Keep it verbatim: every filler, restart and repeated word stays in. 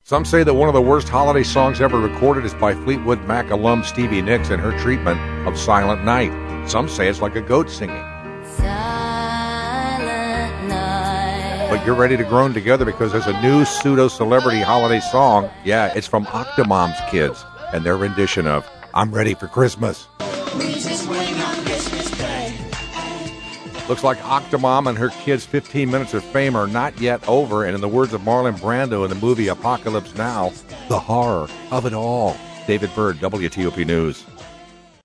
Some say that one of the worst holiday songs ever recorded is by Fleetwood Mac alum Stevie Nicks and her treatment of Silent Night. Some say it's like a goat singing. Silent night. But you're ready to groan together because there's a new pseudo-celebrity holiday song. Yeah, it's from Octomom's Kids and their rendition of I'm Ready for Christmas. Looks like Octomom and her kids' fifteen minutes of fame are not yet over, and in the words of Marlon Brando in the movie Apocalypse Now, the horror of it all. David Bird, W T O P News.